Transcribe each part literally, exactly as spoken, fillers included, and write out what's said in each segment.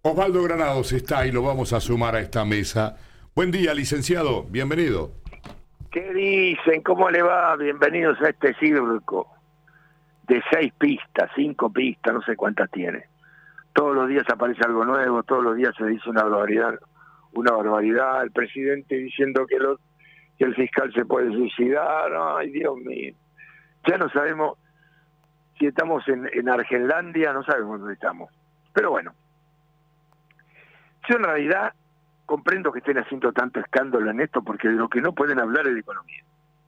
Osvaldo Granados está y lo vamos a sumar a esta mesa. Buen día, licenciado, bienvenido. ¿Qué dicen? ¿Cómo le va? Bienvenidos a este circo de seis pistas, cinco pistas, no sé cuántas tiene. Todos los días aparece algo nuevo, todos los días se dice una barbaridad, una barbaridad. El presidente diciendo que, lo, que el fiscal se puede suicidar. Ay, Dios mío. Ya no sabemos si estamos en, en Argenlandia, no sabemos dónde estamos. Pero bueno, yo en realidad comprendo que estén haciendo tanto escándalo en esto, porque de lo que no pueden hablar es de economía.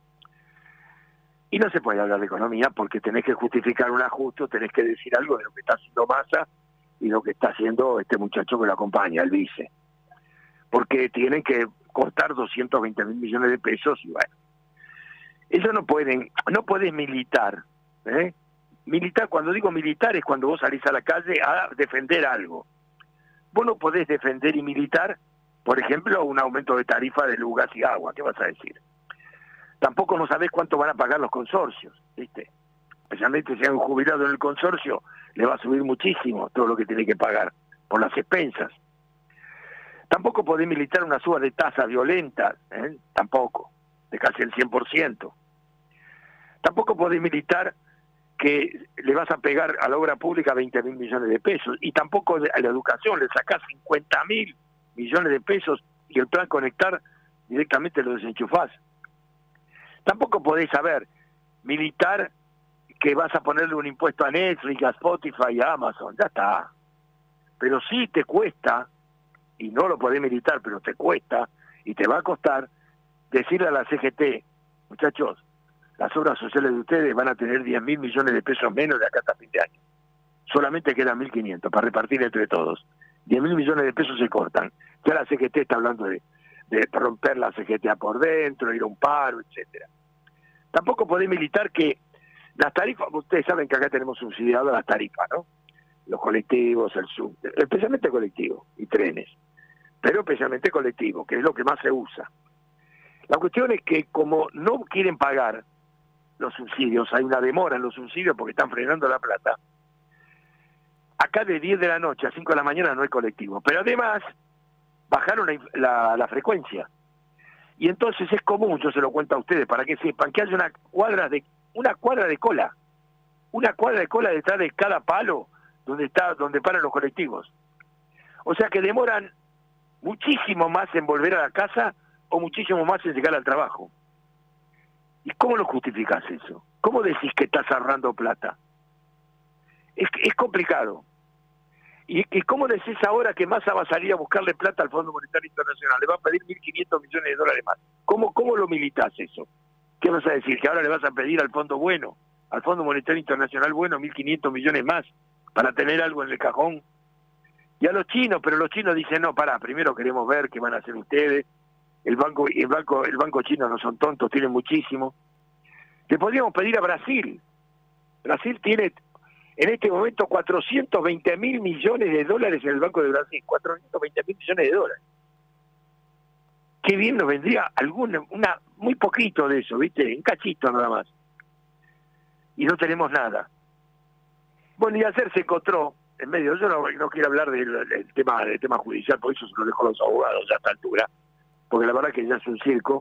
Y no se puede hablar de economía porque tenés que justificar un ajuste, tenés que decir algo de lo que está haciendo Massa y lo que está haciendo este muchacho que lo acompaña, el vice. Porque tienen que cortar doscientos veinte mil millones de pesos y bueno. Ellos no pueden, no puedes militar, ¿eh? Militar, cuando digo militar es cuando vos salís a la calle a defender algo. Vos no podés defender y militar, por ejemplo, un aumento de tarifa de luz, gas y agua. ¿Qué vas a decir? Tampoco no sabés cuánto van a pagar los consorcios, ¿viste? Especialmente si hay un jubilado en el consorcio, le va a subir muchísimo todo lo que tiene que pagar por las expensas. Tampoco podés militar una suba de tasa violenta, ¿eh? Tampoco, de casi el cien por ciento. Tampoco podés militar que le vas a pegar a la obra pública veinte mil millones de pesos, y tampoco a la educación le sacás cincuenta mil millones de pesos y el plan Conectar directamente lo desenchufás. Tampoco podés saber militar que vas a ponerle un impuesto a Netflix, a Spotify y a Amazon, ya está. Pero sí te cuesta, y no lo podés militar, pero te cuesta, y te va a costar, decirle a la C G T, muchachos, las obras sociales de ustedes van a tener diez mil millones de pesos menos de acá hasta fin de año. Solamente quedan mil quinientos para repartir entre todos. diez mil millones de pesos se cortan. Ya la C G T está hablando de, de romper la C G T A por dentro, ir a un paro, etcétera. Tampoco podés militar que las tarifas, ustedes saben que acá tenemos subsidiado las tarifas, ¿no? Los colectivos, el sub, especialmente colectivos y trenes, pero especialmente colectivos, que es lo que más se usa. La cuestión es que como no quieren pagar los subsidios, hay una demora en los subsidios porque están frenando la plata, acá de diez de la noche a cinco de la mañana no hay colectivo, pero además bajaron la, la, la frecuencia. Y entonces es común, yo se lo cuento a ustedes para que sepan, que haya una cuadra de una cuadra de cola, una cuadra de cola detrás de cada palo donde está donde paran los colectivos. O sea que demoran muchísimo más en volver a la casa o muchísimo más en llegar al trabajo. ¿Y cómo lo justificás eso? ¿Cómo decís que estás ahorrando plata? Es, es complicado. ¿Y, ¿Y cómo decís ahora que Massa va a salir a buscarle plata al Fondo Monetario Internacional? Le va a pedir mil quinientos millones de dólares más. ¿Cómo, cómo lo militás eso? ¿Qué vas a decir? ¿Que ahora le vas a pedir al Fondo Bueno, al Fondo Monetario Internacional Bueno, mil quinientos millones más para tener algo en el cajón? Y a los chinos, pero los chinos dicen, no, pará, primero queremos ver qué van a hacer ustedes. El banco, el banco, el banco chino no son tontos, tienen muchísimo. Le podríamos pedir a Brasil. Brasil tiene en este momento cuatrocientos veinte mil millones de dólares en el Banco de Brasil, cuatrocientos veinte mil millones de dólares. Qué bien nos vendría alguna, una, muy poquito de eso, ¿viste? Un cachito nada más. Y no tenemos nada. Bueno, y ayer se encontró, en medio, yo no, no quiero hablar del, del tema del tema judicial, por eso se lo dejo a los abogados ya a esta altura, porque la verdad que ya es un circo.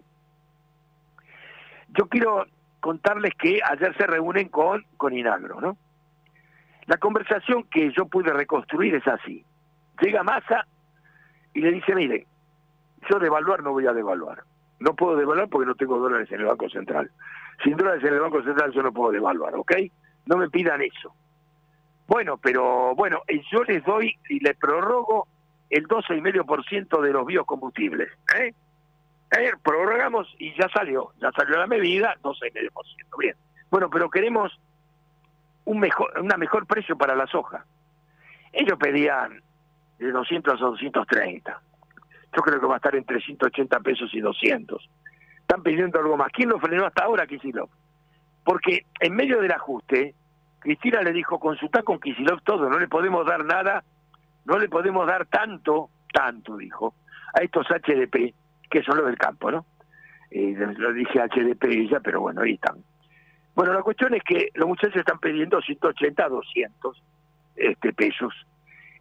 Yo quiero contarles que ayer se reúnen con, con Inagro, ¿no? La conversación que yo pude reconstruir es así. Llega Massa y le dice, mire, yo devaluar no voy a devaluar. No puedo devaluar porque no tengo dólares en el Banco Central. Sin dólares en el Banco Central yo no puedo devaluar, ¿ok? No me pidan eso. Bueno, pero bueno, yo les doy y les prorrogo el doce coma cinco por ciento de los biocombustibles. ¿Eh? ¿Eh? Prorrogamos y ya salió, ya salió la medida, doce coma cinco por ciento. Bien. Bueno, pero queremos un mejor, una mejor precio para la soja. Ellos pedían de doscientos a doscientos treinta. Yo creo que va a estar entre ciento ochenta pesos y doscientos. Están pidiendo algo más. ¿Quién lo frenó hasta ahora, Kicillof? Porque en medio del ajuste, Cristina le dijo, consultá con Kicillof todo, no le podemos dar nada, no le podemos dar tanto, tanto, dijo, a estos H D P, que son los del campo, ¿no? Eh, lo dije H D P ella, pero bueno, ahí están. Bueno, la cuestión es que los muchachos están pidiendo ciento ochenta a doscientos este, pesos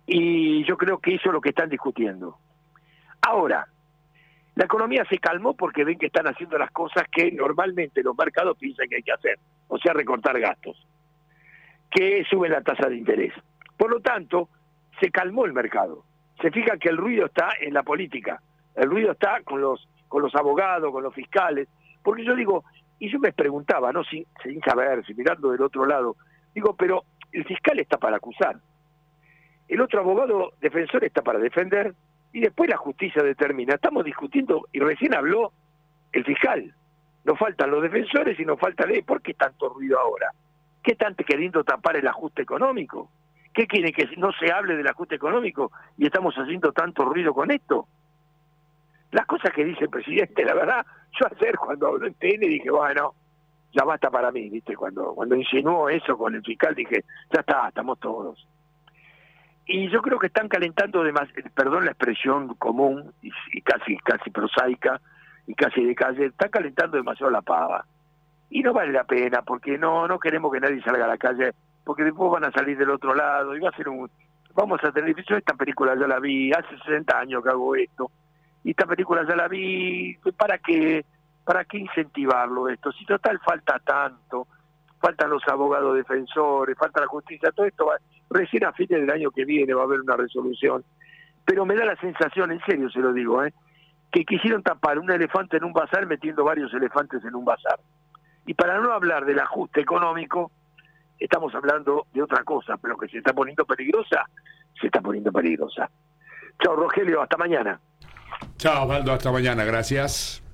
Y yo creo que eso es lo que están discutiendo. Ahora, la economía se calmó porque ven que están haciendo las cosas que normalmente los mercados piensan que hay que hacer, o sea, recortar gastos, que suben la tasa de interés. Por lo tanto, se calmó el mercado. Se fija que el ruido está en la política, el ruido está con los con los abogados, con los fiscales, porque yo digo, y yo me preguntaba, no sin, sin saber, sin mirando del otro lado, digo, pero el fiscal está para acusar, el otro abogado defensor está para defender, y después la justicia determina. Estamos discutiendo, y recién habló el fiscal, nos faltan los defensores y nos falta ley. ¿Por qué tanto ruido ahora? ¿Qué están queriendo tapar el ajuste económico? ¿Qué quieren, que no se hable del ajuste económico y estamos haciendo tanto ruido con esto? Las cosas que dice el presidente, la verdad, yo ayer cuando habló en T N dije, bueno, ya basta para mí, ¿viste? Cuando cuando insinuó eso con el fiscal dije, ya está, estamos todos. Y yo creo que están calentando demasiado, perdón la expresión común y, y casi casi prosaica y casi de calle, están calentando demasiado la pava. Y no vale la pena, porque no no queremos que nadie salga a la calle, porque después van a salir del otro lado y va a ser un... Vamos a tener... Yo esta película ya la vi, hace sesenta años que hago esto, y esta película ya la vi, ¿para qué? ¿Para qué incentivarlo esto? Si total falta tanto, faltan los abogados defensores, falta la justicia, todo esto va... Recién a fines del año que viene va a haber una resolución. Pero me da la sensación, en serio se lo digo, ¿eh? que quisieron tapar un elefante en un bazar metiendo varios elefantes en un bazar. Y para no hablar del ajuste económico, estamos hablando de otra cosa, pero que se está poniendo peligrosa, se está poniendo peligrosa. Chao, Rogelio, hasta mañana. Chao, Osvaldo, hasta mañana, gracias.